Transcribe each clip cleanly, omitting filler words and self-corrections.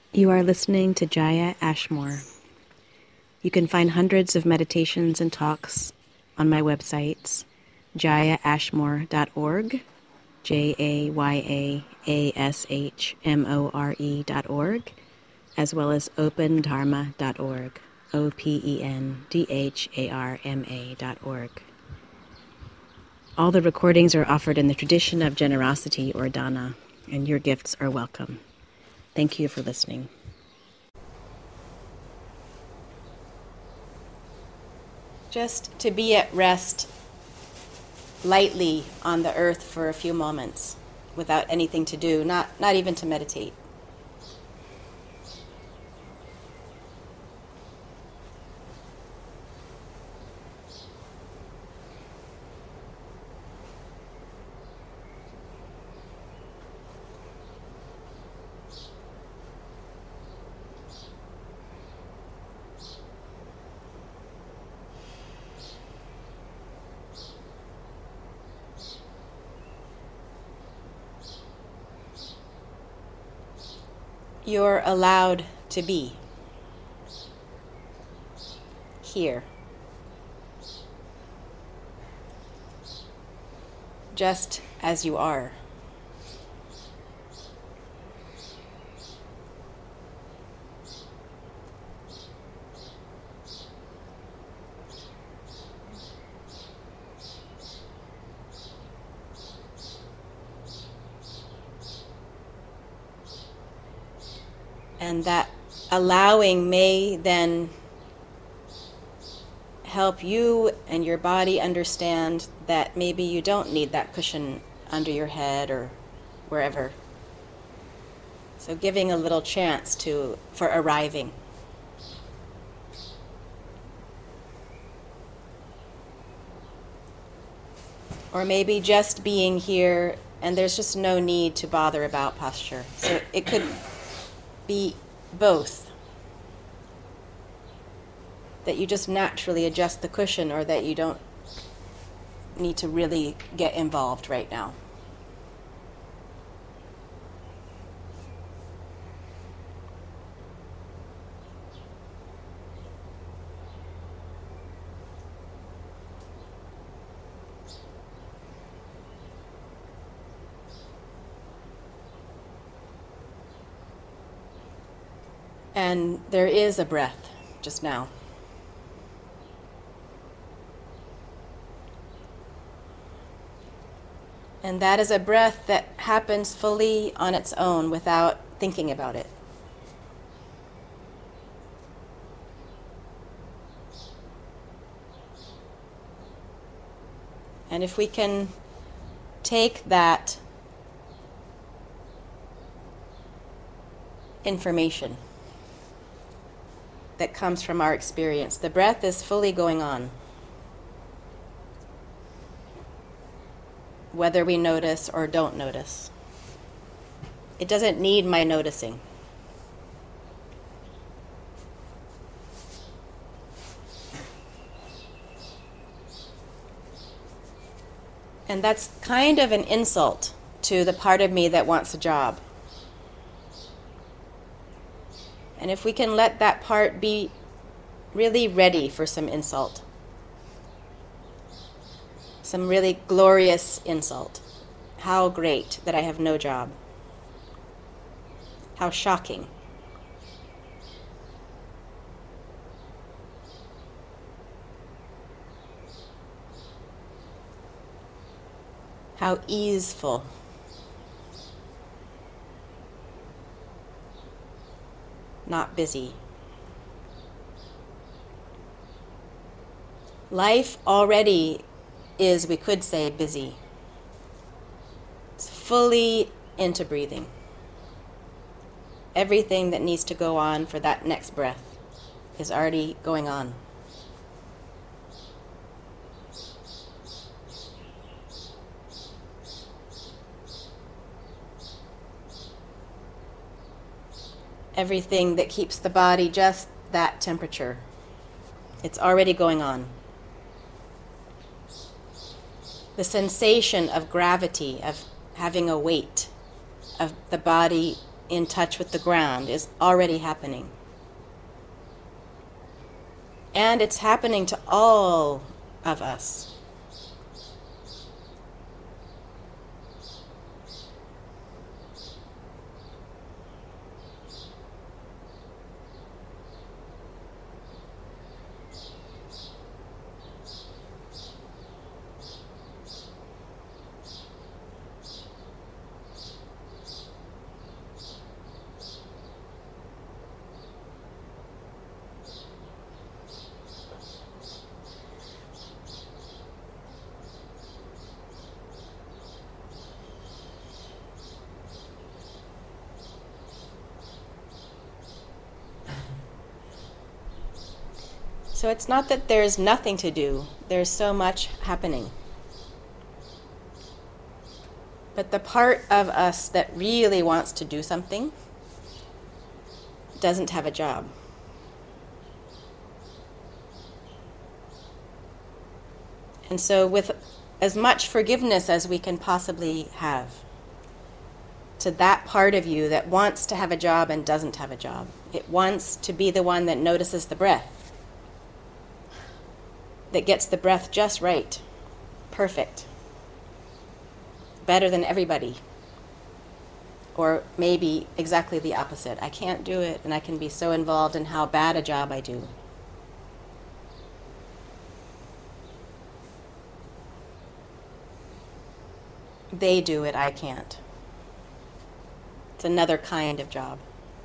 You are listening to Jaya Ashmore. You can find hundreds of meditations and talks on my websites, jayaashmore.org, JAYAASHMORE.org, as well as opendharma.org, OPENDHARMA.org. All the recordings are offered in the tradition of generosity or dana, and your gifts are welcome. Thank you for listening. Just to be at rest lightly on the earth for a few moments without anything to do, not even to meditate. You're allowed to be here, just as you are. And that allowing may then help you and your body understand that maybe you don't need that cushion under your head or wherever. So giving a little chance for arriving. Or maybe just being here and there's just no need to bother about posture. So it could be both. That you just naturally adjust the cushion, or that you don't need to really get involved right now. And there is a breath just now. And that is a breath that happens fully on its own without thinking about it. And if we can take that information that comes from our experience, the breath is fully going on, whether we notice or don't notice. It doesn't need my noticing. And that's kind of an insult to the part of me that wants a job. And if we can let that part be really ready for some insult, some really glorious insult. How great that I have no job. How shocking. How easeful. Not busy. Life already is, we could say, busy. It's fully into breathing. Everything that needs to go on for that next breath is already going on. Everything that keeps the body just that temperature, it's already going on. The sensation of gravity, of having a weight, of the body in touch with the ground is already happening. And it's happening to all of us. So it's not that there's nothing to do, there's so much happening. But the part of us that really wants to do something doesn't have a job. And so with as much forgiveness as we can possibly have to that part of you that wants to have a job and doesn't have a job, it wants to be the one that notices the breath, that gets the breath just right, perfect, better than everybody. Or maybe exactly the opposite. I can't do it, and I can be so involved in how bad a job I do. They do it, I can't. It's another kind of job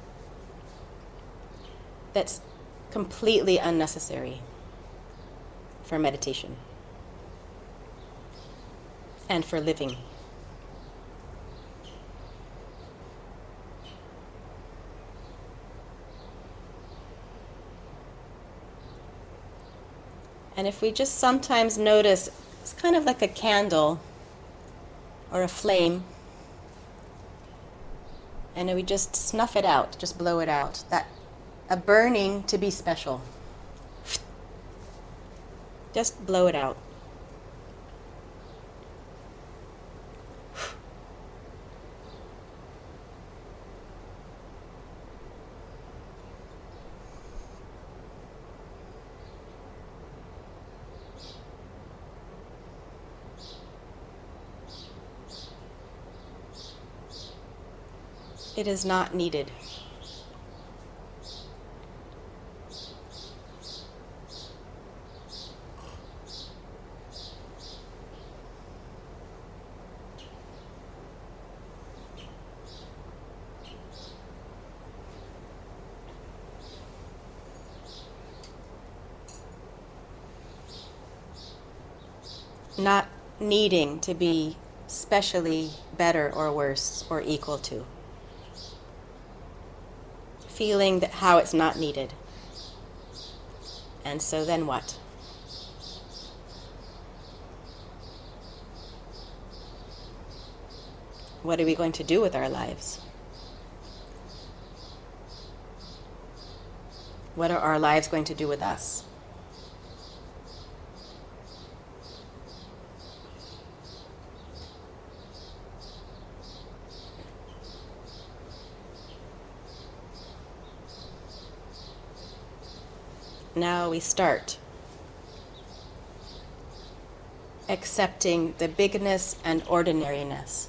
that's completely unnecessary for meditation and for living. And if we just sometimes notice, it's kind of like a candle or a flame, and we just snuff it out, just blow it out. That a burning to be special. Just blow it out. It is not needed. Not needing to be specially better or worse or equal to. Feeling that how it's not needed. And so then what? What are we going to do with our lives? What are our lives going to do with us? Now we start accepting the bigness and ordinariness.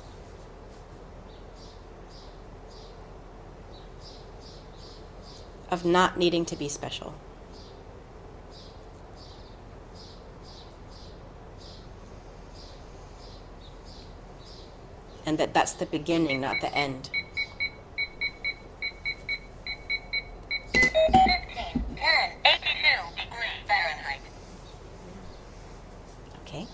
Of not needing to be special. And that's the beginning, not the end. Okay.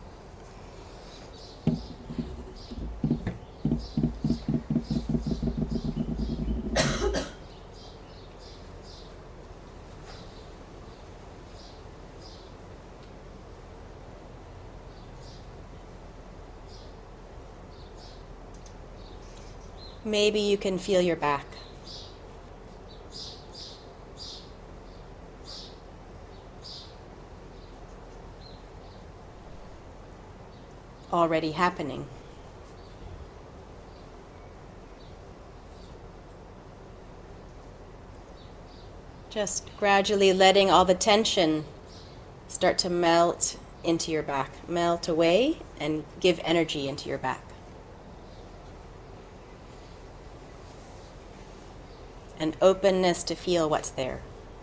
Maybe you can feel your back. Already happening. Just gradually letting all the tension start to melt into your back, melt away and give energy into your back. An openness to feel what's there.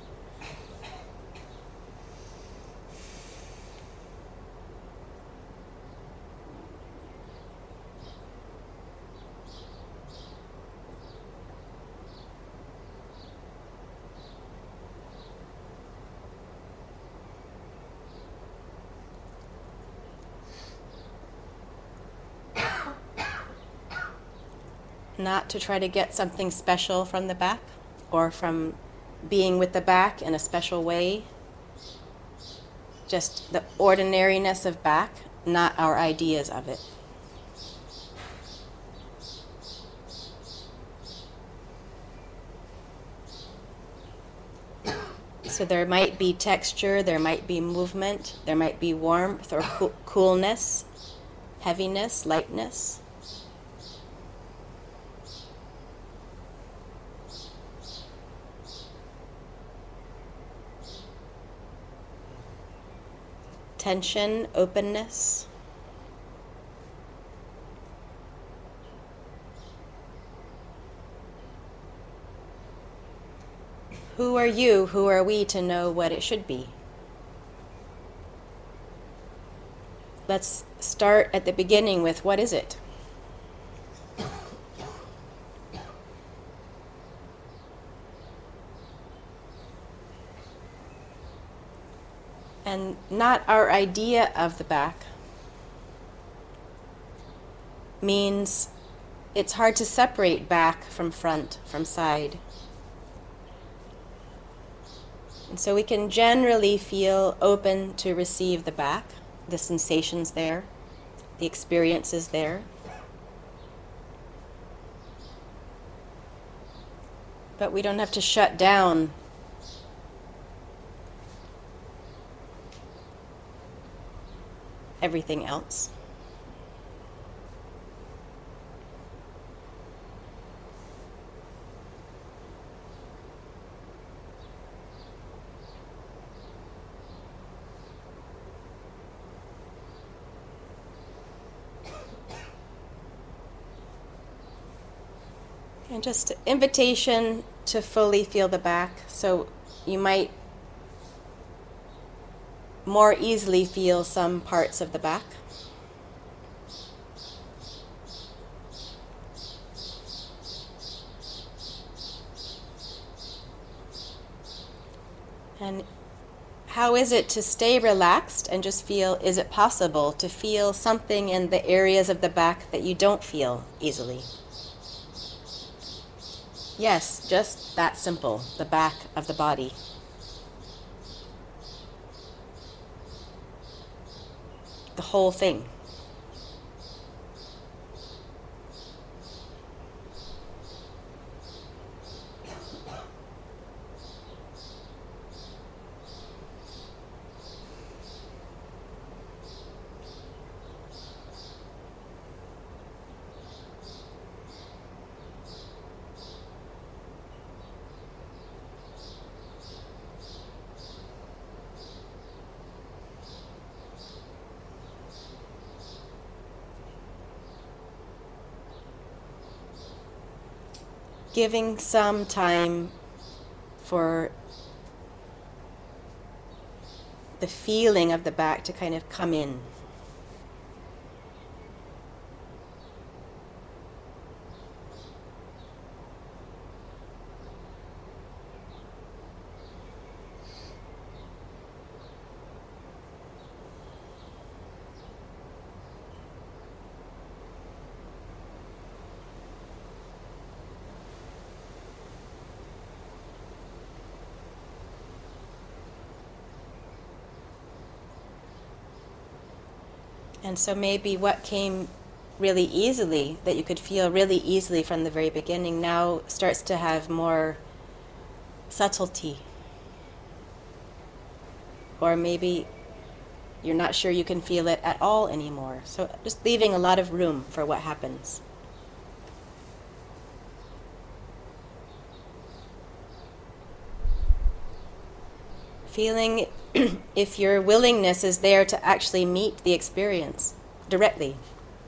Not to try to get something special from the back or from being with the back in a special way. Just the ordinariness of back, not our ideas of it. So there might be texture, there might be movement, there might be warmth or coolness, heaviness, lightness. Tension, openness. Who are you, who are we to know what it should be? Let's start at the beginning with what is it? And not our idea of the back means it's hard to separate back from front, from side. And so we can generally feel open to receive the back, the sensations there, the experiences there. But we don't have to shut down everything else. And just invitation to fully feel the back. So you might more easily feel some parts of the back. And how is it to stay relaxed and just feel, is it possible to feel something in the areas of the back that you don't feel easily? Yes, just that simple, the back of the body. The whole thing. Giving some time for the feeling of the back to kind of come in. And so maybe what came really easily, that you could feel really easily from the very beginning, now starts to have more subtlety. Or maybe you're not sure you can feel it at all anymore. So just leaving a lot of room for what happens. Feeling if your willingness is there to actually meet the experience directly.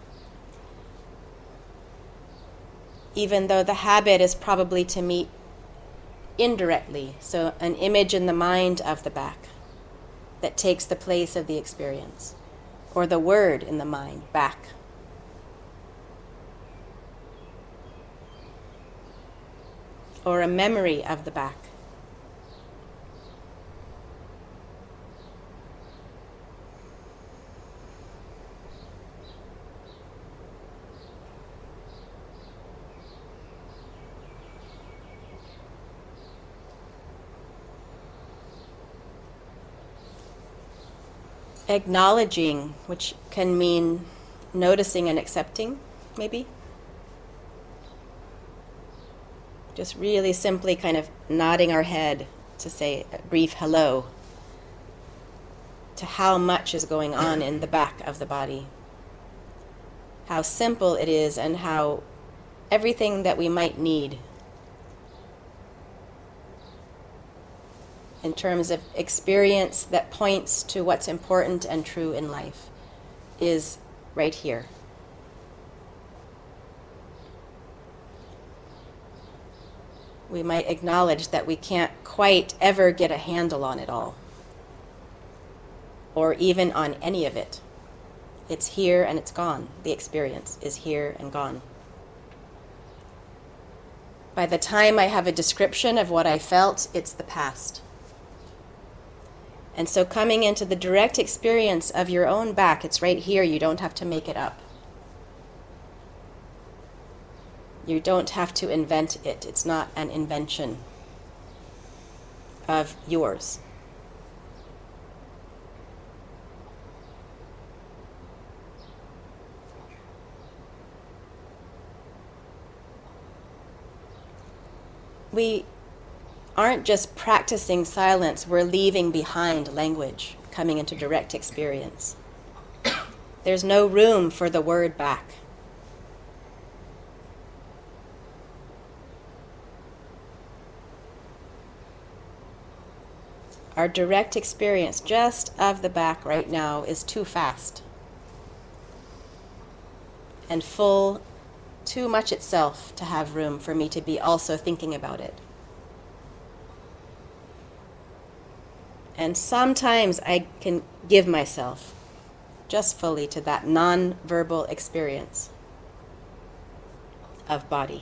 Even though the habit is probably to meet indirectly, so an image in the mind of the back that takes the place of the experience, or the word in the mind, back. Or a memory of the back. Acknowledging, which can mean noticing and accepting, maybe. Just really simply kind of nodding our head to say a brief hello to how much is going on in the back of the body. How simple it is and how everything that we might need in terms of experience that points to what's important and true in life is right here. We might acknowledge that we can't quite ever get a handle on it all, or even on any of it. It's here and it's gone. The experience is here and gone. By the time I have a description of what I felt, it's the past. And so coming into the direct experience of your own back, it's right here. You don't have to make it up. You don't have to invent it. It's not an invention of yours. We aren't just practicing silence, we're leaving behind language, coming into direct experience. There's no room for the word back. Our direct experience just of the back right now is too fast and full, too much itself to have room for me to be also thinking about it. And sometimes I can give myself just fully to that non-verbal experience of body.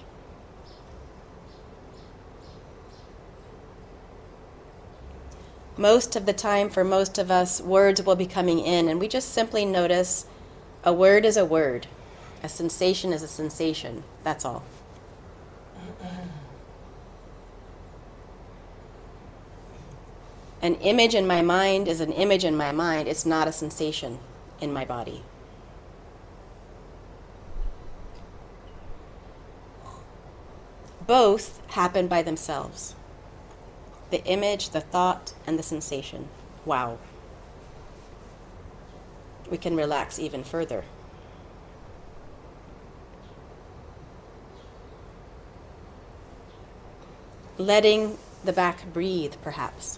Most of the time, for most of us, words will be coming in, and we just simply notice a word is a word. A sensation is a sensation. That's all. An image in my mind is an image in my mind. It's not a sensation in my body. Both happen by themselves. The image, the thought, and the sensation. Wow. We can relax even further. Letting the back breathe, perhaps.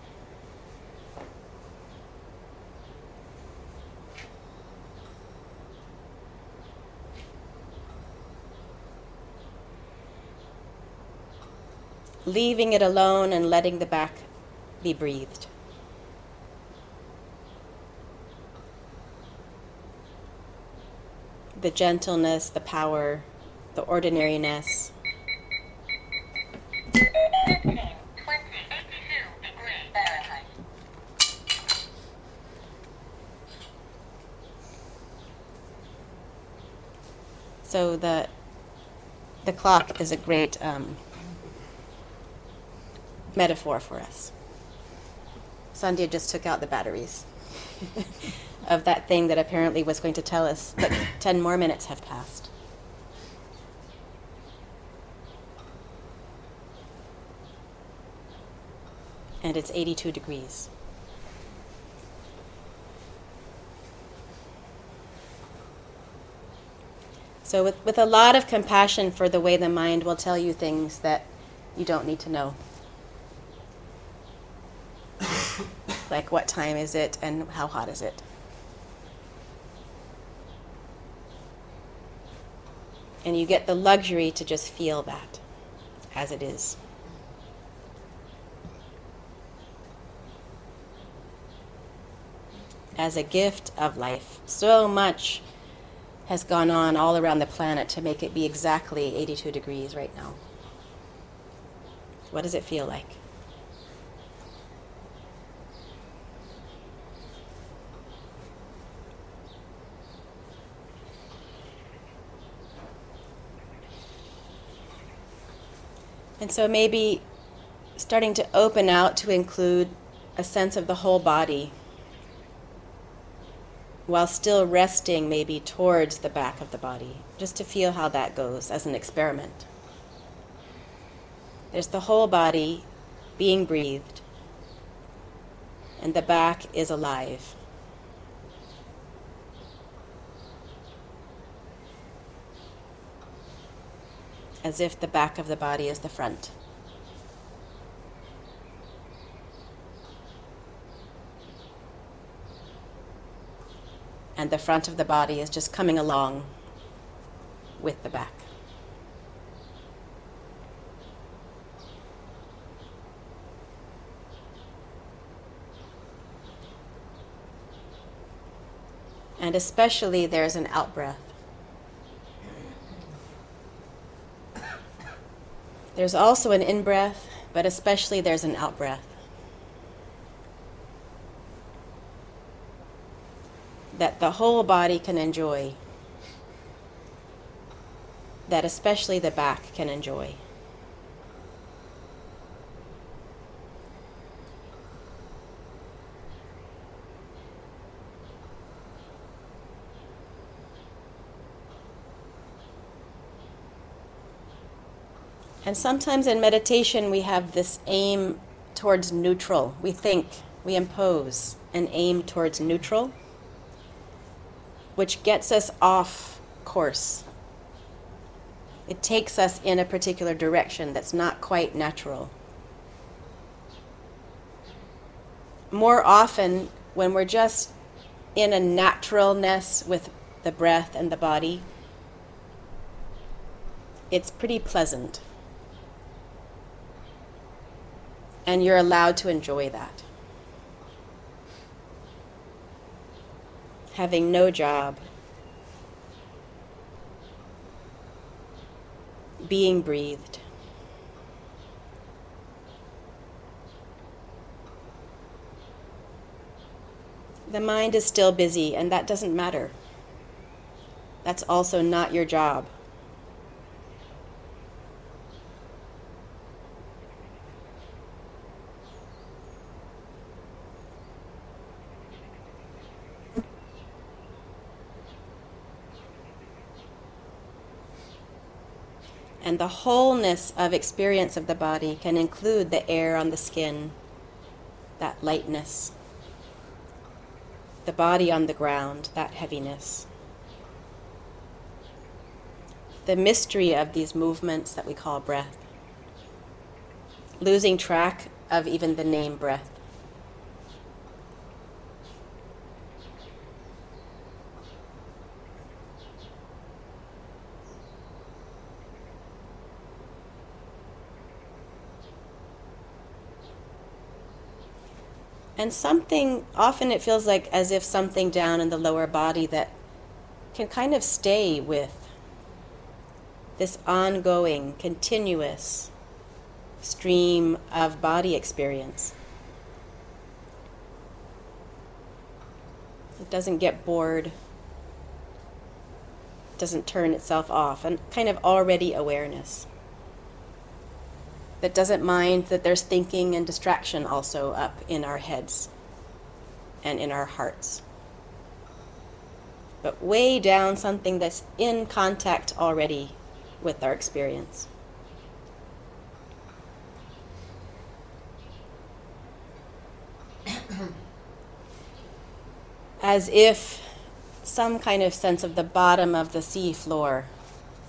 Leaving it alone and letting the back be breathed. The gentleness, the power, the ordinariness. So the clock is a great metaphor for us. Sandhya just took out the batteries of that thing that apparently was going to tell us that 10 more minutes have passed. And it's 82 degrees. So with a lot of compassion for the way the mind will tell you things that you don't need to know. Like, what time is it and how hot is it? And you get the luxury to just feel that as it is. As a gift of life. So much has gone on all around the planet to make it be exactly 82 degrees right now. What does it feel like? And so maybe starting to open out to include a sense of the whole body, while still resting maybe towards the back of the body, just to feel how that goes as an experiment. There's the whole body being breathed, and the back is alive. As if the back of the body is the front. And the front of the body is just coming along with the back. And especially there's an out-breath. There's also an in-breath, but especially there's an out-breath. That the whole body can enjoy. That especially the back can enjoy. And sometimes in meditation we have this aim towards neutral. We think, we impose an aim towards neutral, which gets us off course. It takes us in a particular direction that's not quite natural. More often, when we're just in a naturalness with the breath and the body, it's pretty pleasant. And you're allowed to enjoy that. Having no job, being breathed. The mind is still busy, and that doesn't matter. That's also not your job. And the wholeness of experience of the body can include the air on the skin, that lightness, the body on the ground, that heaviness, the mystery of these movements that we call breath, losing track of even the name breath. And something, often it feels like as if something down in the lower body that can kind of stay with this ongoing, continuous stream of body experience. It doesn't get bored, doesn't turn itself off, and kind of already awareness. That doesn't mind that there's thinking and distraction also up in our heads and in our hearts. But way down, something that's in contact already with our experience. As if some kind of sense of the bottom of the sea floor,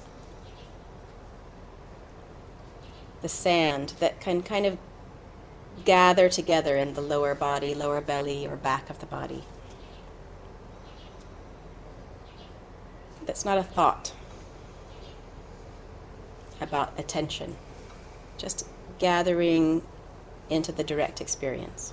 the sand that can kind of gather together in the lower body, lower belly, or back of the body. That's not a thought about attention, just gathering into the direct experience.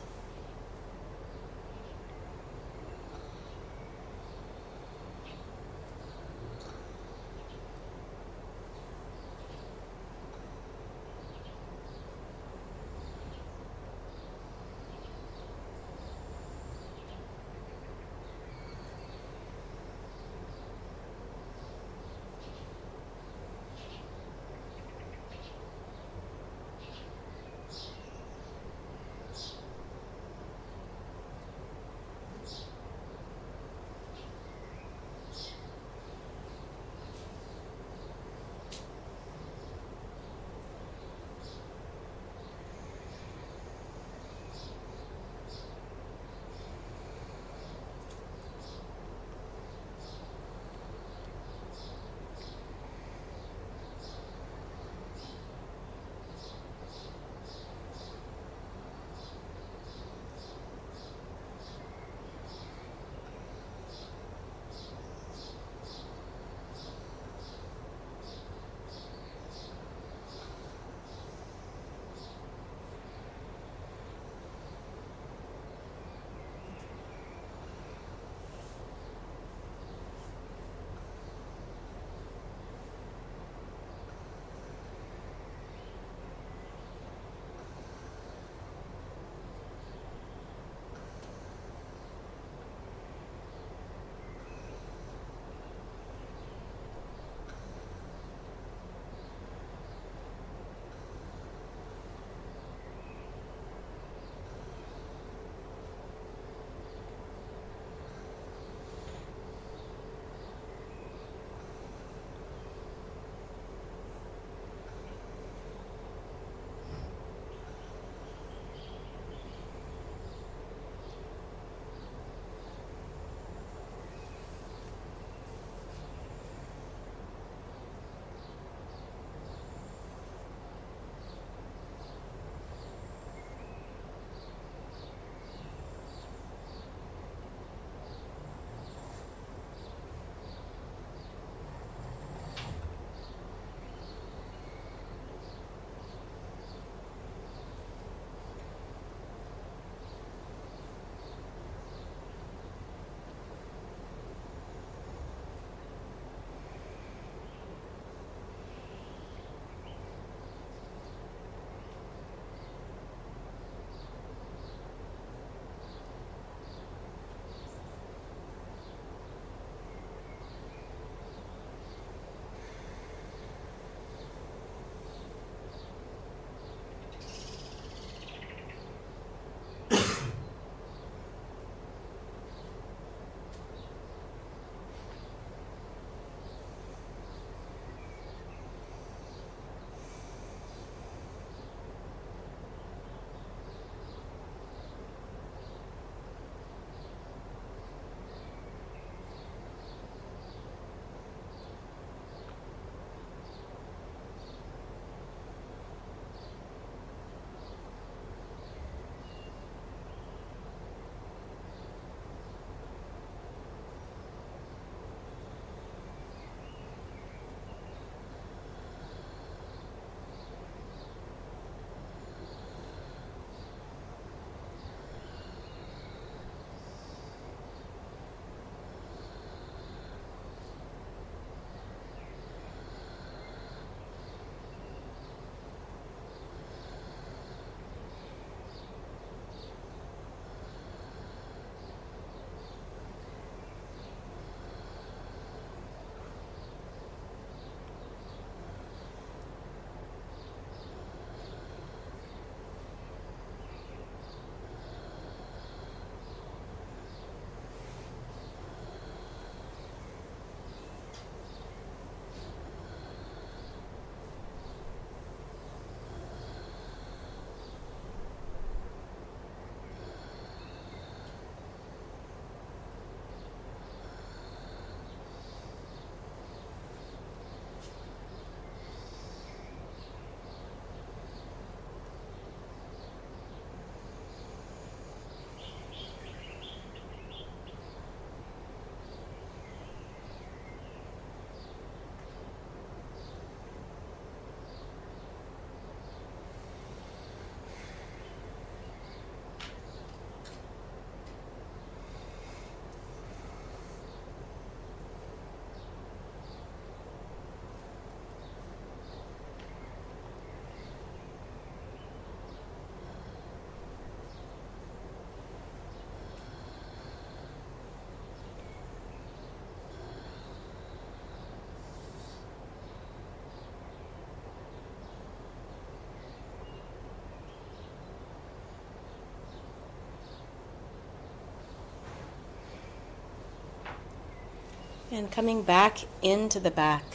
And coming back into the back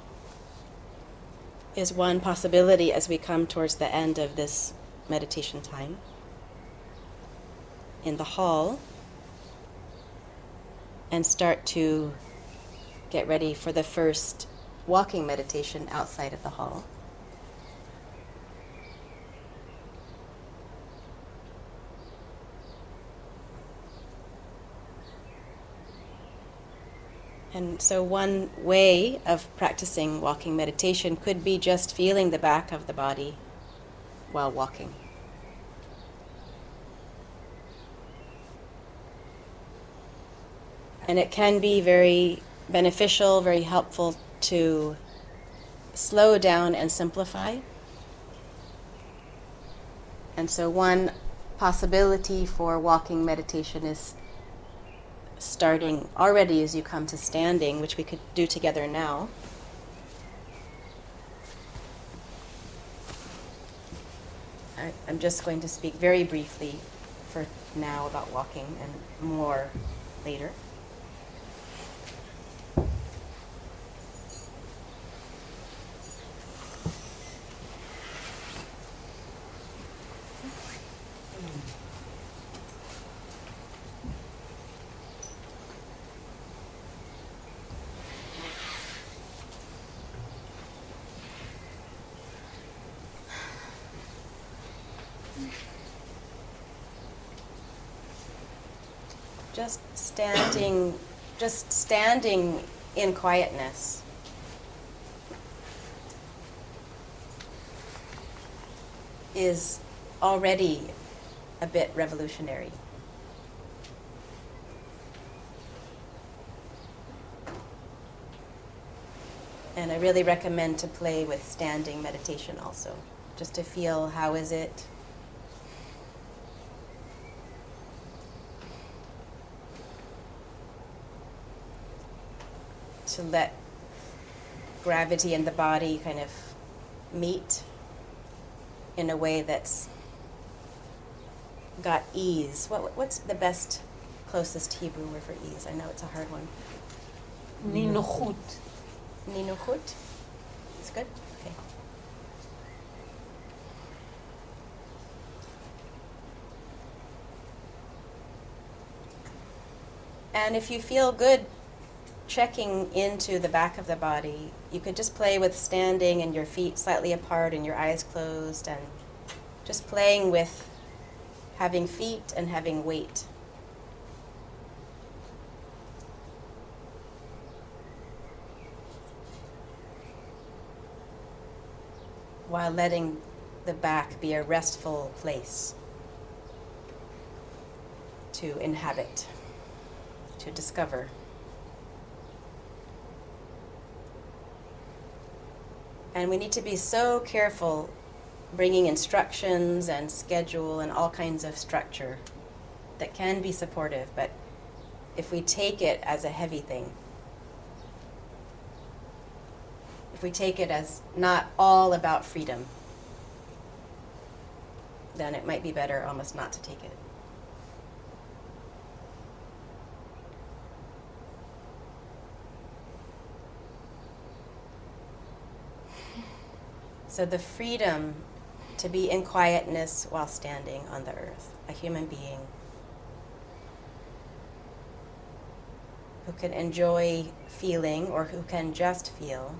is one possibility as we come towards the end of this meditation time. In the hall, and start to get ready for the first walking meditation outside of the hall. And so one way of practicing walking meditation could be just feeling the back of the body while walking. And it can be very beneficial, very helpful to slow down and simplify. And so one possibility for walking meditation is starting already as you come to standing, which we could do together now. I'm just going to speak very briefly for now about walking and more later. Just standing in quietness is already a bit revolutionary. And I really recommend to play with standing meditation also, just to feel how is it. To let gravity and the body kind of meet in a way that's got ease. What's the best, closest Hebrew word for ease? I know it's a hard one. Ninochut. Ninochut? It's good? Okay. And if you feel good checking into the back of the body, you could just play with standing and your feet slightly apart and your eyes closed, and just playing with having feet and having weight. While letting the back be a restful place to inhabit, to discover. And we need to be so careful bringing instructions and schedule and all kinds of structure that can be supportive, but if we take it as a heavy thing, if we take it as not all about freedom, then it might be better almost not to take it. So the freedom to be in quietness while standing on the earth, a human being who can enjoy feeling or who can just feel.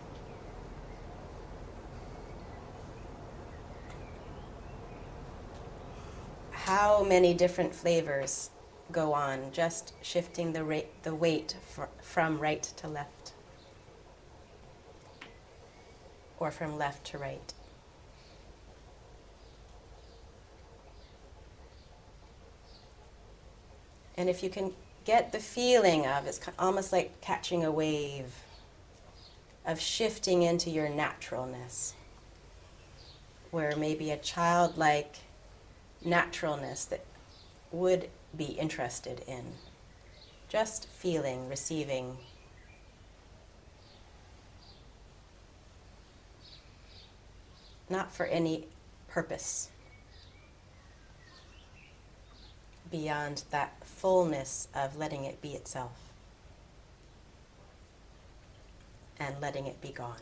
How many different flavors go on, just shifting the weight from right to left, or from left to right. And if you can get the feeling of, it's almost like catching a wave, of shifting into your naturalness, where maybe a childlike naturalness that would be interested in just feeling, receiving. Not for any purpose beyond that fullness of letting it be itself. and letting it be gone.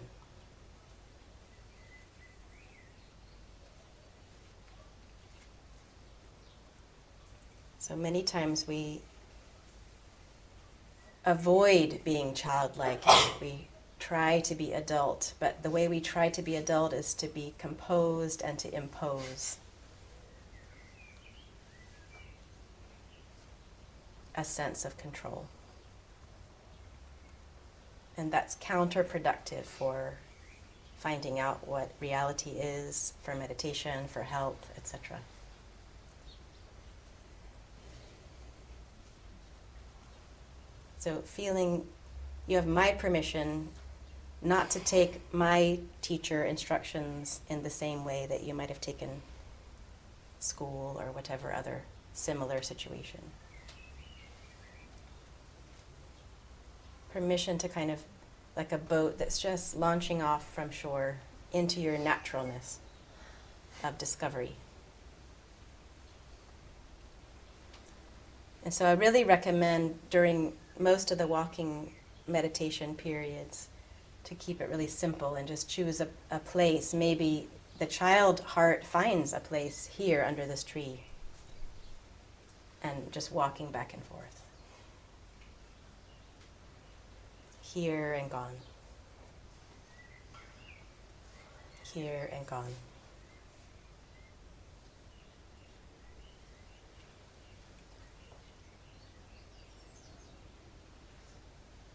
So many times we avoid being childlike. We try to be adult, but the way we try to be adult is to be composed and to impose a sense of control. And that's counterproductive for finding out what reality is, for meditation, for health, etc. So feeling you have my permission not to take my teacher instructions in the same way that you might have taken school or whatever other similar situation. Permission to kind of, like a boat that's just launching off from shore into your naturalness of discovery. And so I really recommend during most of the walking meditation periods to keep it really simple and just choose a place. Maybe the child heart finds a place here under this tree and just walking back and forth. Here and gone. Here and gone.